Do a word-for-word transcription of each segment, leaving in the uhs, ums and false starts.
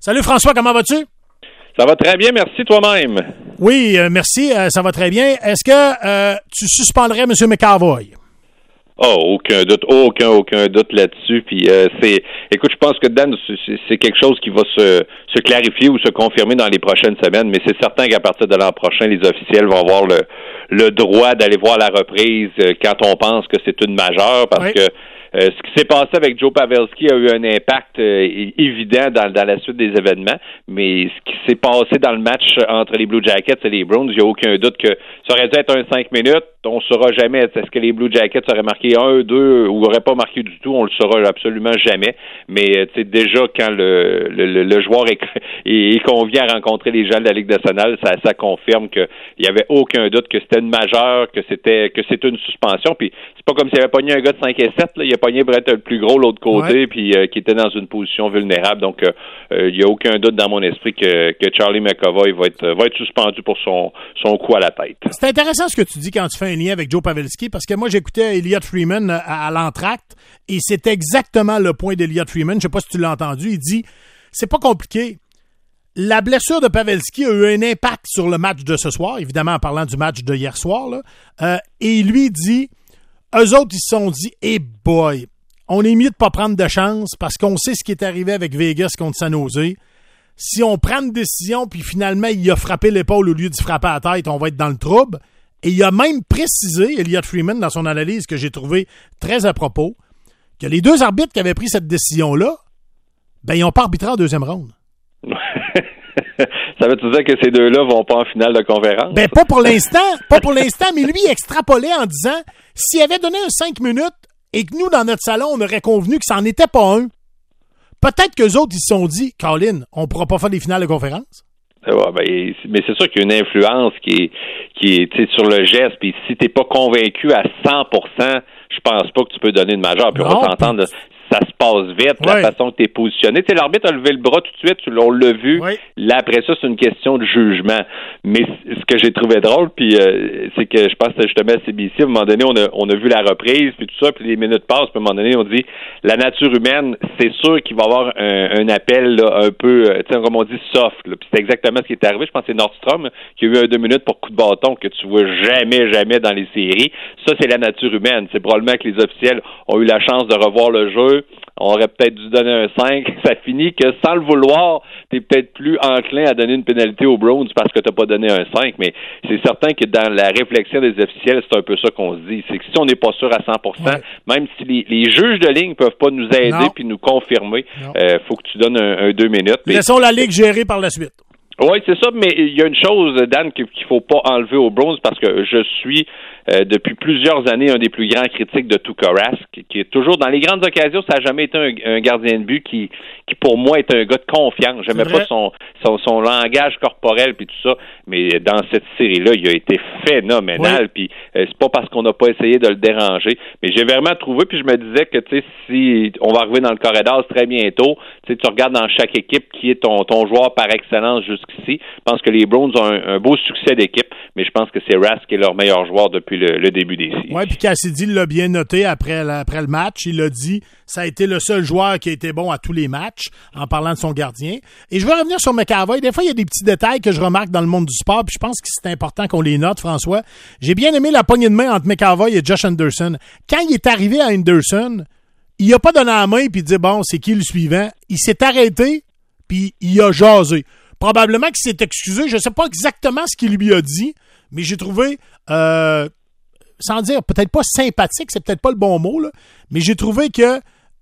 Salut François, comment vas-tu? Ça va très bien, merci toi-même. Oui, euh, merci, euh, ça va très bien. Est-ce que euh, tu suspendrais M. McAvoy? Oh, aucun doute, aucun, aucun doute là-dessus. Puis euh, c'est, écoute, je pense que Dan, c'est, c'est quelque chose qui va se, se clarifier ou se confirmer dans les prochaines semaines, mais c'est certain qu'à partir de l'an prochain, les officiels vont avoir le, le droit d'aller voir la reprise quand on pense que c'est une majeure, parce oui. que Euh, ce qui s'est passé avec Joe Pavelski a eu un impact euh, évident dans, dans la suite des événements, mais ce qui s'est passé dans le match entre les Blue Jackets et les Bruins, il n'y a aucun doute que ça aurait dû être un cinq minutes. On ne saura jamais est-ce que les Blue Jackets auraient marqué un, deux ou n'auraient pas marqué du tout. On le saura absolument jamais. Mais tu sais, déjà, quand le, le, le joueur est, est, est convié à rencontrer les gens de la Ligue nationale, ça, ça confirme qu'il n'y avait aucun doute que c'était une majeure, que c'était que c'était une suspension. Puis c'est pas comme s'il avait pogné un gars de cinq et sept, là. Il a pogné pour être le plus gros l'autre côté, ouais. puis euh, qui était dans une position vulnérable. Donc, il euh, n'y a aucun doute dans mon esprit que, que Charlie McAvoy va être, va être suspendu pour son, son coup à la tête. C'est intéressant ce que tu dis quand tu fais un lien avec Joe Pavelski, parce que moi, j'écoutais Elliot Freeman à, à l'entracte, et c'est exactement le point d'Elliot Freeman. Je ne sais pas si tu l'as entendu. Il dit, c'est pas compliqué. La blessure de Pavelski a eu un impact sur le match de ce soir, évidemment en parlant du match de hier soir, là. Euh, et lui dit, eux autres, ils se sont dit, hey boy, on est mieux de pas prendre de chance parce qu'on sait ce qui est arrivé avec Vegas contre San Jose. Si on prend une décision puis finalement il a frappé l'épaule au lieu de frapper à la tête, on va être dans le trouble. Et il a même précisé, Elliot Freeman, dans son analyse que j'ai trouvé très à propos, que les deux arbitres qui avaient pris cette décision-là, ben ils n'ont pas arbitré en deuxième ronde. Ça veut-tu dire que ces deux-là vont pas en finale de conférence? Ben pas pour l'instant, pas pour l'instant, mais lui il extrapolait en disant s'il avait donné un cinq minutes et que nous, dans notre salon, on aurait convenu que ça n'en était pas un, peut-être qu'eux autres, ils se sont dit, Colin, on ne pourra pas faire des finales de conférence. Ouais, ben, mais c'est sûr qu'il y a une influence qui est, qui est sur le geste, puis si tu n'es pas convaincu à cent pour cent, je pense pas que tu peux donner une majeure. Puis on va s'entendre, ça se passe vite, ouais. La façon que tu es positionné. Tu sais, l'arbitre a levé le bras tout de suite, on l'a vu. Ouais. Là, après ça, c'est une question de jugement. Mais ce que j'ai trouvé drôle, puis euh, c'est que je pense que justement à C B C, à un moment donné, on a, on a vu la reprise, puis tout ça, puis les minutes passent, puis à un moment donné, on dit la nature humaine, c'est sûr qu'il va y avoir un, un appel là, un peu, tu sais, comme on dit, soft. Là. Puis c'est exactement ce qui est arrivé. Je pense que c'est Nordstrom qui a eu un deux minutes pour coup de bâton que tu vois jamais, jamais dans les séries. Ça, c'est la nature humaine. C'est probablement que les officiels ont eu la chance de revoir le jeu. On aurait peut-être dû donner un cinq. Ça finit que, sans le vouloir, t'es peut-être plus enclin à donner une pénalité aux Browns parce que t'as pas donné un cinq. Mais c'est certain que dans la réflexion des officiels, c'est un peu ça qu'on se dit. C'est que si on n'est pas sûr à cent pour cent, ouais. Même si les, les juges de ligne peuvent pas nous aider puis nous confirmer, euh, faut que tu donnes un, un deux minutes. Laissons la Ligue gérer par la suite. Oui, c'est ça, mais il y a une chose, Dan, qu'il ne faut pas enlever aux Browns parce que je suis euh, depuis plusieurs années un des plus grands critiques de Tuukka Rask, qui, qui est toujours dans les grandes occasions, ça n'a jamais été un, un gardien de but qui, qui pour moi est un gars de confiance. J'aimais pas son, son son langage corporel puis tout ça, mais dans cette série-là, il a été phénoménal. Puis euh, c'est pas parce qu'on n'a pas essayé de le déranger, mais j'ai vraiment trouvé. Puis je me disais que tu sais, si on va arriver dans le corridor très bientôt, tu sais, tu regardes dans chaque équipe qui est ton ton joueur par excellence jusqu'ici. Je pense que les Browns ont un, un beau succès d'équipe, mais je pense que c'est Rask qui est leur meilleur joueur depuis le, le début des séries. Oui, puis Cassidy l'a bien noté après, la, après le match. Il a dit ça a été le seul joueur qui a été bon à tous les matchs en parlant de son gardien. Et je veux revenir sur McAvoy. Des fois, il y a des petits détails que je remarque dans le monde du sport, puis je pense que c'est important qu'on les note, François. J'ai bien aimé la poignée de main entre McAvoy et Josh Anderson. Quand il est arrivé à Anderson, il n'a pas donné la main puis dit bon, c'est qui le suivant? Il s'est arrêté puis il a jasé. Probablement qu'il s'est excusé. Je ne sais pas exactement ce qu'il lui a dit, mais j'ai trouvé, euh, sans dire peut-être pas sympathique, c'est peut-être pas le bon mot, là, mais j'ai trouvé que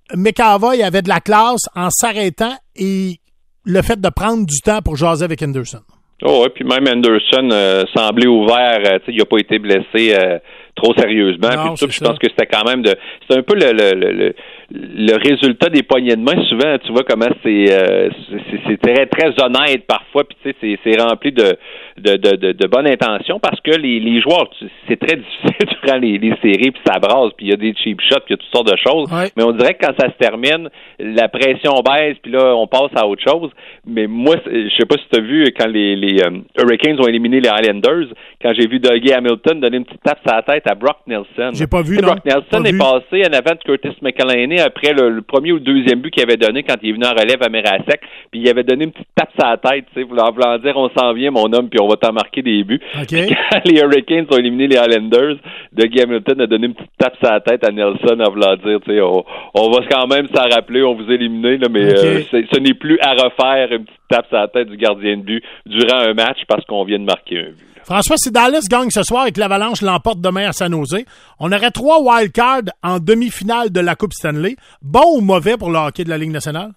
McAvoy avait de la classe en s'arrêtant et le fait de prendre du temps pour jaser avec Anderson. Oh, oui, puis même Anderson euh, semblait ouvert, euh, il n'a pas été blessé euh, trop sérieusement. Non, puis tout, je pense que c'était quand même de. C'est un peu le, le, le, le résultat des poignées de main. Souvent, tu vois comment c'est, euh, c'est, c'est très, très honnête parfois, puis tu sais, c'est, c'est rempli de, de, de, de, de bonne intention parce que les, les joueurs, c'est très difficile durant les, les séries, puis ça brasse, puis il y a des cheap shots, puis il y a toutes sortes de choses. Ouais. Mais on dirait que quand ça se termine, la pression baisse, puis là, on passe à autre chose. Mais moi, je sais pas si tu as vu quand les, les um, Hurricanes ont éliminé les Islanders, quand j'ai vu Dougie Hamilton donner une petite tape sur la tête à Brock Nelson. J'ai pas vu, T'sais, non. Brock Nelson pas est vu. passé en avant de Curtis McElhinney après le, le premier ou le deuxième but qu'il avait donné quand il est venu en relève à Mirasek, puis il avait donné une petite tape sur la tête, tu sais, voulant, voulant dire on s'en vient mon homme, puis on va t'en marquer des buts. Okay. Puis quand les Hurricanes ont éliminé les Islanders, Dougie Hamilton a donné une petite tape sur la tête à Nelson en voulant dire, tu sais, on, on va quand même s'en rappeler, on vous a éliminé, là, mais okay. euh, c'est, ce n'est plus à refaire une petite tape sur la tête du gardien de but durant un match parce qu'on vient de marquer un but. François, si Dallas gagne ce soir et que l'Avalanche l'emporte demain à San Jose, on aurait trois wildcards en demi-finale de la Coupe Stanley. Bon ou mauvais pour le hockey de la Ligue nationale?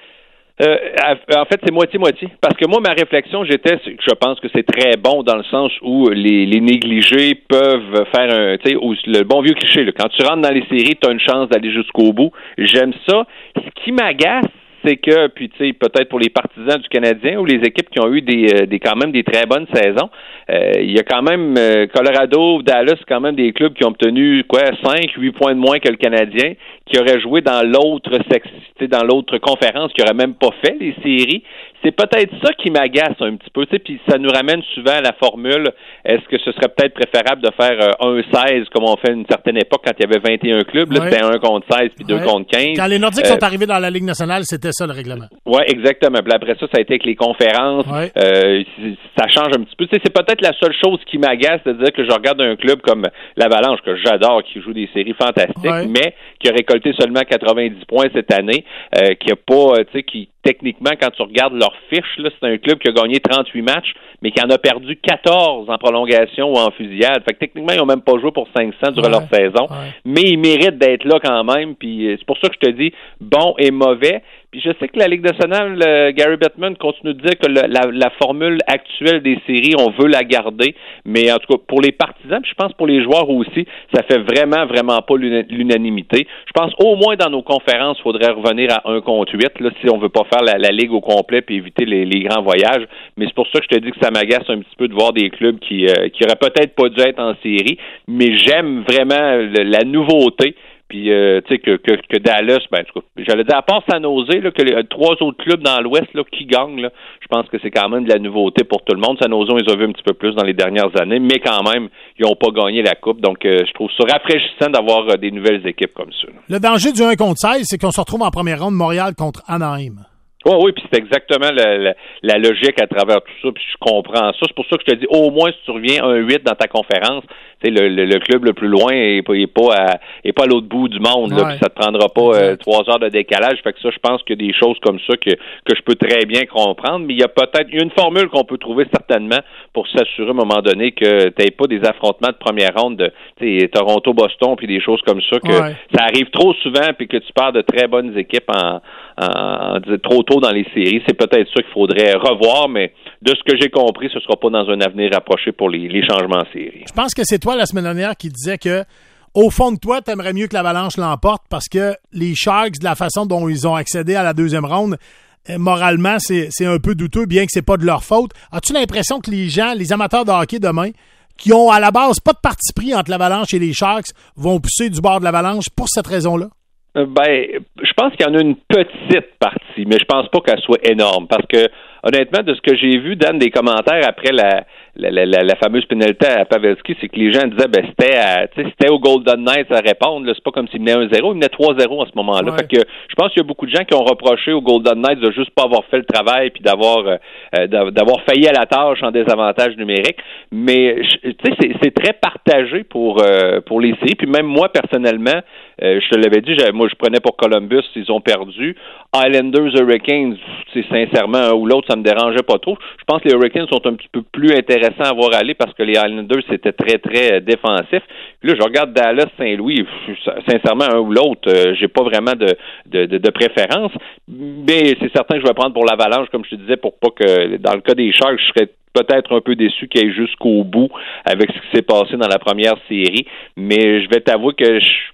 Euh, en fait, c'est moitié-moitié. Parce que moi, ma réflexion, j'étais, je pense que c'est très bon dans le sens où les, les négligés peuvent faire un, tu sais, le bon vieux cliché, là, quand tu rentres dans les séries, tu as une chance d'aller jusqu'au bout. J'aime ça. Ce qui m'agace, c'est que, puis tu sais, peut-être pour les partisans du Canadien ou les équipes qui ont eu des, des quand même des très bonnes saisons, euh, il y a quand même euh, Colorado, Dallas, quand même des clubs qui ont obtenu quoi, cinq, huit points de moins que le Canadien, qui auraient joué dans l'autre sexe, dans l'autre conférence, qui n'auraient même pas fait les séries. C'est peut-être ça qui m'agace un petit peu, tu sais, puis ça nous ramène souvent à la formule, est-ce que ce serait peut-être préférable de faire euh, un seize comme on fait à une certaine époque quand il y avait vingt et un clubs, là, ouais. C'était un contre seize puis deux ouais. contre quinze. Quand les Nordiques euh, sont arrivés dans la Ligue nationale, c'était ça le règlement. Oui, exactement. Puis après ça, ça a été avec les conférences. Ouais. Euh, ça change un petit peu. Tu sais, c'est peut-être la seule chose qui m'agace de dire que je regarde un club comme l'Avalanche, que j'adore, qui joue des séries fantastiques, ouais. mais qui a récolté seulement quatre-vingt-dix points cette année, euh, qui a pas, tu sais, qui techniquement, quand tu regardes leur fiche, là, c'est un club qui a gagné trente-huit matchs, mais qui en a perdu quatorze en prolongation ou en fusillade. Fait que techniquement, ils n'ont même pas joué pour cinq cents durant ouais, leur saison. Ouais. Mais ils méritent d'être là quand même. Puis c'est pour ça que je te dis bon et mauvais. Puis je sais que la Ligue nationale, euh, Gary Bettman continue de dire que le, la, la formule actuelle des séries, on veut la garder. Mais en tout cas, pour les partisans, puis je pense pour les joueurs aussi, ça fait vraiment, vraiment pas l'unanimité. Je pense au moins dans nos conférences, il faudrait revenir à un contre huit, là, si on veut pas faire la, la Ligue au complet puis éviter les, les grands voyages. Mais c'est pour ça que je te dis que ça m'agace un petit peu de voir des clubs qui, euh, qui auraient peut-être pas dû être en série. Mais j'aime vraiment le, la nouveauté. Puis, euh, tu sais, que, que, que Dallas, ben, en tout cas, j'allais dire, à part San Jose, là, que les trois autres clubs dans l'Ouest, là, qui gagnent, là, je pense que c'est quand même de la nouveauté pour tout le monde. San Jose, on les a vu un petit peu plus dans les dernières années, mais quand même, ils n'ont pas gagné la Coupe. Donc, euh, je trouve ça rafraîchissant d'avoir euh, des nouvelles équipes comme ça. Là. Le danger du un contre seize, c'est qu'on se retrouve en première ronde Montréal contre Anaheim. Oui, oui, puis c'est exactement la, la, la logique à travers tout ça, puis je comprends ça. C'est pour ça que je te dis, au moins, si tu reviens un huit dans ta conférence, tu sais, le, le, le club le plus loin est pas, est pas à, est pas à l'autre bout du monde, ouais. là, puis ça te prendra pas euh, trois heures de décalage. Fait que ça, je pense qu'il y a des choses comme ça que, que je peux très bien comprendre, mais il y a peut-être une formule qu'on peut trouver certainement pour s'assurer à un moment donné que tu n'aies pas des affrontements de première ronde de Toronto-Boston, puis des choses comme ça, que ouais. ça arrive trop souvent, puis que tu perds de très bonnes équipes en, en, en trop tôt dans les séries. C'est peut-être ça qu'il faudrait revoir, mais de ce que j'ai compris, ce ne sera pas dans un avenir rapproché pour les, les changements en série. Je pense que c'est toi, la semaine dernière, qui disais que au fond de toi, tu aimerais mieux que l'Avalanche l'emporte parce que les Sharks, de la façon dont ils ont accédé à la deuxième ronde, moralement, c'est, c'est un peu douteux, bien que c'est pas de leur faute. As-tu l'impression que les gens, les amateurs de hockey demain, qui ont à la base pas de parti pris entre l'Avalanche et les Sharks, vont pousser du bord de l'Avalanche pour cette raison-là? Ben, je pense qu'il y en a une petite partie, mais je pense pas qu'elle soit énorme, parce que honnêtement, de ce que j'ai vu, Dan, des commentaires après la la, la, la, la fameuse pénalité à Pavelski, c'est que les gens disaient ben c'était à, c'était au Golden Knights à répondre, là, c'est pas comme s'il menait un zéro, il menait trois zéro à ce moment-là. Ouais. Fait que je pense qu'il y a beaucoup de gens qui ont reproché au Golden Knights de juste pas avoir fait le travail puis d'avoir euh, d'avoir failli à la tâche en désavantage numérique. Mais tu sais, c'est, c'est très partagé pour euh, pour les séries. Puis même moi personnellement, euh, je te l'avais dit, moi je prenais pour Columbus, ils ont perdu. Islanders, Hurricanes, c'est sincèrement un ou l'autre, ça me dérangeait pas trop. Je pense que les Hurricanes sont un petit peu plus intéressants à voir aller parce que les Islanders, c'était très, très défensif. Puis là, je regarde Dallas, Saint-Louis, sincèrement, un ou l'autre, euh, j'ai pas vraiment de, de, de, de préférence. Mais c'est certain que je vais prendre pour l'Avalanche, comme je te disais, pour pas que, dans le cas des Sharks, je serais peut-être un peu déçu qu'il aille jusqu'au bout avec ce qui s'est passé dans la première série. Mais je vais t'avouer que je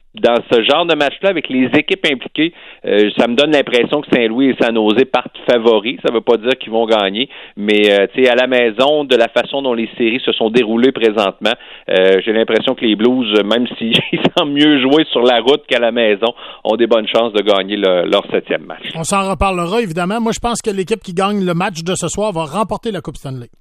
dans ce genre de match-là, avec les équipes impliquées, euh, ça me donne l'impression que Saint-Louis et San Jose partent favoris. Ça ne veut pas dire qu'ils vont gagner, mais euh, tu sais, à la maison, de la façon dont les séries se sont déroulées présentement, euh, j'ai l'impression que les Blues, même s'ils semblent mieux jouer sur la route qu'à la maison, ont des bonnes chances de gagner le, leur septième match. On s'en reparlera, évidemment. Moi, je pense que l'équipe qui gagne le match de ce soir va remporter la Coupe Stanley.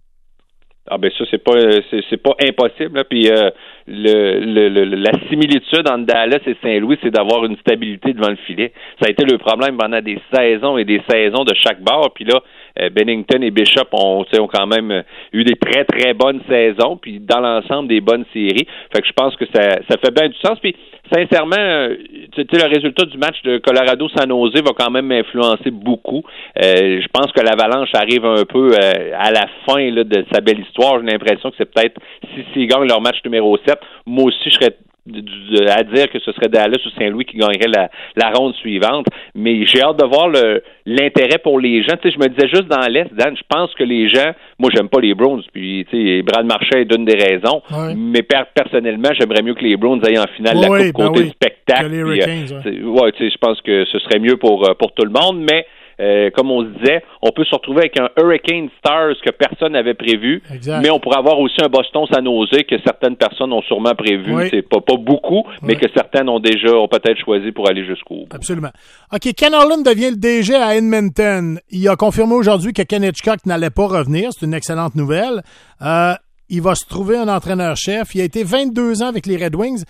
Ah ben ça, c'est pas c'est, c'est pas impossible. Là. Puis euh, le, le, le la similitude entre Dallas et Saint-Louis, c'est d'avoir une stabilité devant le filet. Ça a été le problème pendant des saisons et des saisons de chaque bord. Puis là, euh, Bennington et Bishop ont, ont quand même eu des très, très bonnes saisons, puis dans l'ensemble des bonnes séries. Fait que je pense que ça, ça fait bien du sens. Puis sincèrement, euh, tu sais, le résultat du match de Colorado-San Jose va quand même m'influencer beaucoup. Euh, je pense que l'Avalanche arrive un peu euh, à la fin là, de sa belle histoire. J'ai l'impression que c'est peut-être, si s'ils gagnent leur match numéro sept, moi aussi, je serais à dire que ce serait Dallas ou Saint-Louis qui gagnerait la, la ronde suivante. Mais j'ai hâte de voir le, l'intérêt pour les gens. Tu sais, je me disais juste dans l'Est, Dan, je pense que les gens, moi, j'aime pas les Browns, puis, tu sais, Brad Marchand est une des raisons, oui. mais per- personnellement, j'aimerais mieux que les Browns aillent en finale oui, la Coupe ben côté oui. spectacle. Que les Hurricanes, puis, euh, ouais. ouais, tu sais, je pense que ce serait mieux pour, pour tout le monde, mais Euh, comme on se disait, on peut se retrouver avec un Hurricane Stars que personne n'avait prévu, exact. Mais on pourrait avoir aussi un Boston-San Jose que certaines personnes ont sûrement prévu. Oui. C'est pas, pas beaucoup, oui. mais que certaines ont déjà, ont peut-être choisi pour aller jusqu'au bout. Absolument. OK, Ken Holland devient le D G à Edmonton. Il a confirmé aujourd'hui que Ken Hitchcock n'allait pas revenir. C'est une excellente nouvelle. Euh, il va se trouver un entraîneur-chef. Il a été vingt-deux ans avec les Red Wings.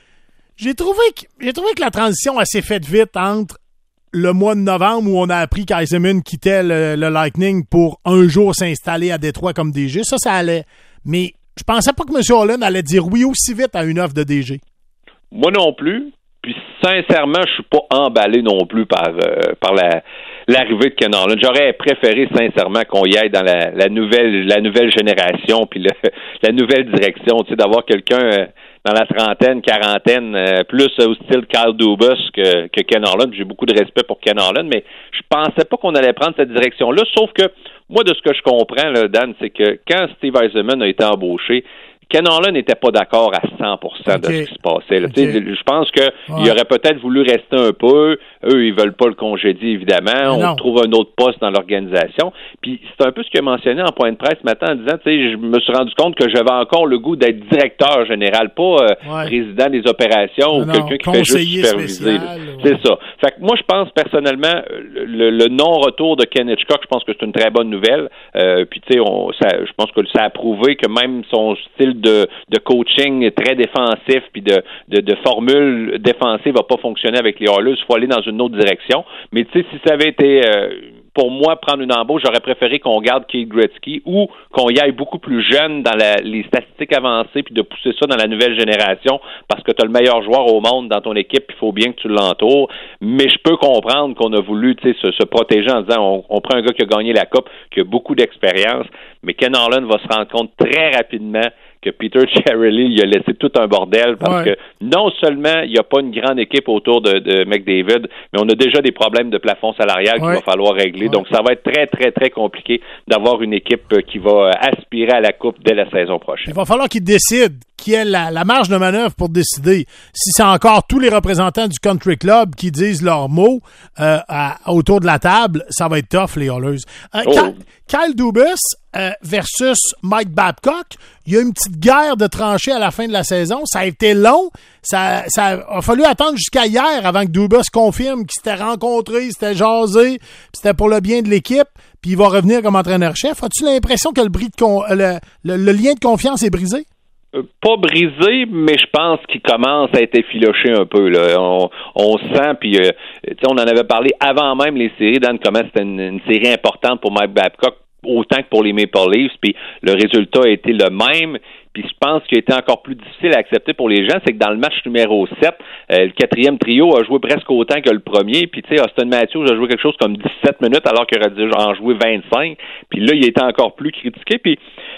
J'ai trouvé que, j'ai trouvé que la transition a s'est faite vite entre le mois de novembre où on a appris qu'Eisenman quittait le, le Lightning pour un jour s'installer à Détroit comme D G. Ça, ça allait. Mais je pensais pas que M. Holland allait dire oui aussi vite à une offre de D G. Moi non plus. Puis sincèrement, je suis pas emballé non plus par euh, par la l'arrivée de Ken Holland. J'aurais préféré sincèrement qu'on y aille dans la, la nouvelle la nouvelle génération puis le, la nouvelle direction, tu sais, d'avoir quelqu'un euh, dans la trentaine, quarantaine, euh, plus au style Kyle Dubas que, que Ken Holland. J'ai beaucoup de respect pour Ken Holland, mais je pensais pas qu'on allait prendre cette direction-là, sauf que moi, de ce que je comprends, là, Dan, c'est que quand Steve Eisenman a été embauché, Ken Holland n'était pas d'accord à cent pour cent okay. de ce qui se passait. Okay. Je pense qu'il ouais. aurait peut-être voulu rester un peu. Eux, ils veulent pas le congédier, évidemment. Mais On non. trouve un autre poste dans l'organisation. Puis c'est un peu ce qu'il a mentionné en point de presse ce matin en disant, tu sais, je me suis rendu compte que j'avais encore le goût d'être directeur général, pas euh, ouais. président des opérations non, ou quelqu'un qui fait juste superviser. Spécial, ouais. C'est ça. Fait que moi, je pense personnellement, le, le non-retour de Ken Hitchcock, je pense que c'est une très bonne nouvelle. Euh, puis tu sais, je pense que ça a prouvé que même son style De, de coaching très défensif puis de, de, de formule défensive va pas fonctionner avec les Oilers. Il faut aller dans une autre direction. Mais tu sais, si ça avait été euh, pour moi prendre une embauche, j'aurais préféré qu'on garde Keith Gretzky ou qu'on y aille beaucoup plus jeune dans la, les statistiques avancées puis de pousser ça dans la nouvelle génération parce que tu as le meilleur joueur au monde dans ton équipe, il faut bien que tu l'entoures. Mais je peux comprendre qu'on a voulu tu sais, se, se protéger en disant on, on prend un gars qui a gagné la Coupe, qui a beaucoup d'expérience, mais Ken Holland va se rendre compte très rapidement que Peter Chiarelli, il a laissé tout un bordel parce ouais. que non seulement il n'y a pas une grande équipe autour de, de McDavid, mais on a déjà des problèmes de plafond salarial ouais. qu'il va falloir régler. Ouais. Donc, ça va être très, très, très compliqué d'avoir une équipe qui va aspirer à la Coupe dès la saison prochaine. Il va falloir qu'il décide, qu'il ait la, la marge de manœuvre pour décider. Si c'est encore tous les représentants du Country Club qui disent leurs mots euh, à, autour de la table, ça va être tough, les Oilers. Euh, oh. Kyle, Kyle Dubas euh, versus Mike Babcock, il y a une petite guerre de tranchées à la fin de la saison. Ça a été long. Ça, ça a fallu attendre jusqu'à hier avant que Dubas confirme qu'ils s'étaient rencontrés, ils s'étaient jasés, c'était pour le bien de l'équipe, puis il va revenir comme entraîneur-chef. As-tu l'impression que le, bris de con, le, le, le lien de confiance est brisé? Euh, pas brisé, mais je pense qu'il commence à être effiloché un peu. Là. On, on sent, puis euh, on en avait parlé avant même les séries, Dan, comment c'était une, une série importante pour Mike Babcock, autant que pour les Maple Leafs, puis le résultat a été le même. Puis je pense qu'il a été encore plus difficile à accepter pour les gens, c'est que dans le match numéro sept, euh, le quatrième trio a joué presque autant que le premier. Puis tu sais, Austin Matthews a joué quelque chose comme dix-sept minutes alors qu'il aurait dû en jouer vingt-cinq. Puis là, il a été encore plus critiqué. Puis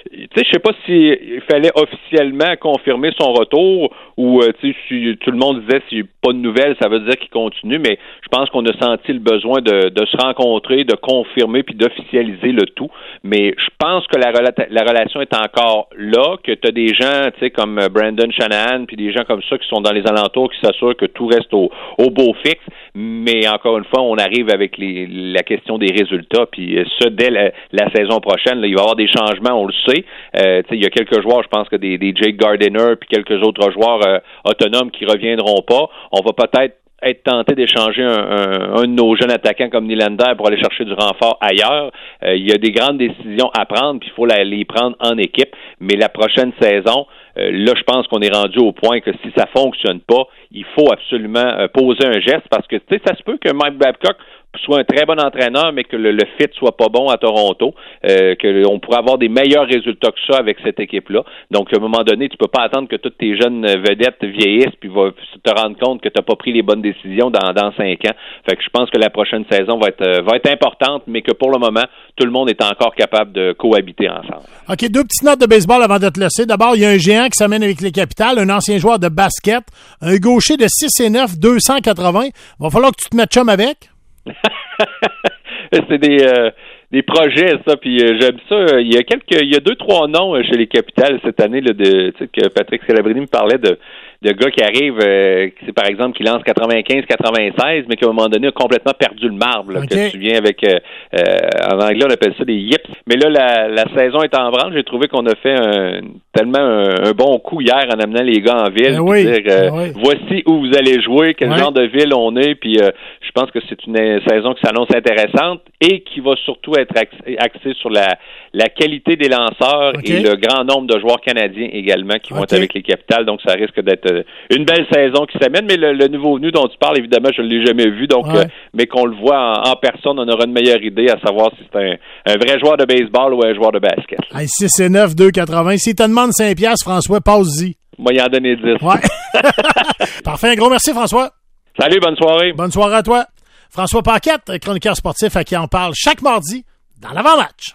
tu sais, je sais pas s'il fallait officiellement confirmer son retour ou, euh, tu sais, si tout le monde disait s'il n'y a pas de nouvelles, ça veut dire qu'il continue, mais je pense qu'on a senti le besoin de, de se rencontrer, de confirmer puis d'officialiser le tout. Mais je pense que la, rela- la relation est encore là, que tu as des gens, tu sais, comme Brandon Shanahan puis des gens comme ça qui sont dans les alentours, qui s'assurent que tout reste au, au beau fixe. Mais encore une fois, on arrive avec les, la question des résultats, puis ça, dès la, la saison prochaine, là, il va y avoir des changements, on le sait. Euh, il y a quelques joueurs, je pense que des, des Jake Gardiner puis quelques autres joueurs euh, autonomes qui reviendront pas. On va peut-être être tenté d'échanger un, un, un de nos jeunes attaquants comme Nylander pour aller chercher du renfort ailleurs. Euh, il y a des grandes décisions à prendre, puis il faut la, les prendre en équipe. Mais la prochaine saison, euh, là, je pense qu'on est rendu au point que si ça fonctionne pas, il faut absolument euh, poser un geste parce que, tu sais, ça se peut que Mike Babcock soit un très bon entraîneur, mais que le, le fit soit pas bon à Toronto, euh, qu'on pourrait avoir des meilleurs résultats que ça avec cette équipe-là. Donc, à un moment donné, tu peux pas attendre que toutes tes jeunes vedettes vieillissent puis va te rendre compte que tu n'as pas pris les bonnes décisions dans, dans cinq ans. Fait que je pense que la prochaine saison va être, va être importante, mais que pour le moment, tout le monde est encore capable de cohabiter ensemble. OK, deux petites notes de baseball avant de te laisser. D'abord, il y a un géant qui s'amène avec les Capitals, un ancien joueur de basket, un gaucher de six et neuf, deux cent quatre-vingts. Va falloir que tu te mettes chum avec. C'est des euh, des projets, ça, puis euh, j'aime ça. Il y a quelques, il y a deux, trois noms chez les Capitals cette année, là, de, tu sais, que Patrick Scalabrini me parlait de, de gars qui arrivent, euh, c'est par exemple qui lancent quatre-vingt-quinze quatre-vingt-seize, mais qui à un moment donné a complètement perdu le marbre. Là, okay. Que tu viens avec, euh, euh, en anglais on appelle ça des yips. Mais là, la, la saison est en branle. J'ai trouvé qu'on a fait un, tellement un, un bon coup hier en amenant les gars en ville. Ben oui, dire, euh, ben oui. Voici où vous allez jouer, quel ouais. genre de ville on est, puis euh, je pense que c'est une saison qui s'annonce intéressante et qui va surtout être axée sur la, la qualité des lanceurs okay. et le grand nombre de joueurs canadiens également qui vont okay. être avec les Capitals. Donc, ça risque d'être une belle saison qui s'amène. Mais le, le nouveau venu dont tu parles, évidemment, je ne l'ai jamais vu. Donc, ouais. euh, mais qu'on le voit en, en personne, on aura une meilleure idée à savoir si c'est un, un vrai joueur de baseball ou un joueur de basket. Hey, six et neuf, deux quatre-vingts. Si tu te demandes cinq piastres, François, passe-y. Moi, il en donner dix. Ouais. Parfait. Un gros merci, François. Salut, bonne soirée. Bonne soirée à toi. François Paquette, chroniqueur sportif à qui on parle chaque mardi dans l'avant-match.